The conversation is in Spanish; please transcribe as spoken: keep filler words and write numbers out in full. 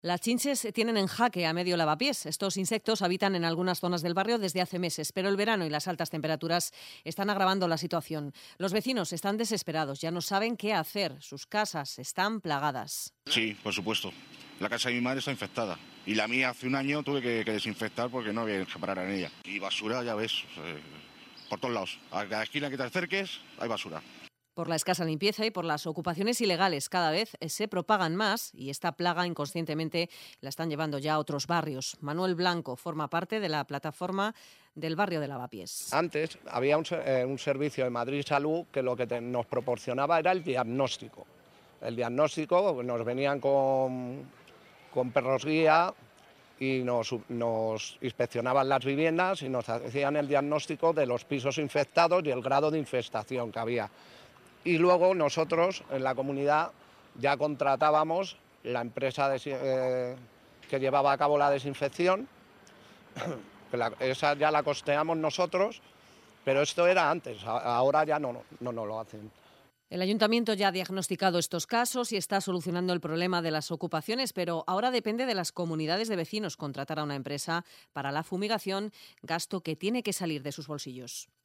Las chinches tienen en jaque a medio lavapiés. Estos insectos habitan en algunas zonas del barrio desde hace meses, pero el verano y las altas temperaturas están agravando la situación. Los vecinos están desesperados, ya no saben qué hacer. Sus casas están plagadas. Sí, por supuesto. La casa de mi madre está infectada. Y la mía hace un año tuve que, que desinfectar porque no había que parar en ella. Y basura, ya ves, eh, por todos lados. A cada esquina que te acerques hay basura. Por la escasa limpieza y por las ocupaciones ilegales cada vez se propagan más y esta plaga inconscientemente la están llevando ya a otros barrios. Manuel Blanco forma parte de la plataforma del barrio de Lavapiés. Antes había un, eh, un servicio de Madrid Salud que lo que te, nos proporcionaba era el diagnóstico. El diagnóstico, nos venían con, con perros guía y nos, nos inspeccionaban las viviendas y nos hacían el diagnóstico de los pisos infectados y el grado de infestación que había. Y luego nosotros en la comunidad ya contratábamos la empresa de, eh, que llevaba a cabo la desinfección, que la, esa ya la costeamos nosotros, pero esto era antes, ahora ya no, no, no lo hacen. El ayuntamiento ya ha diagnosticado estos casos y está solucionando el problema de las ocupaciones, pero ahora depende de las comunidades de vecinos contratar a una empresa para la fumigación, gasto que tiene que salir de sus bolsillos.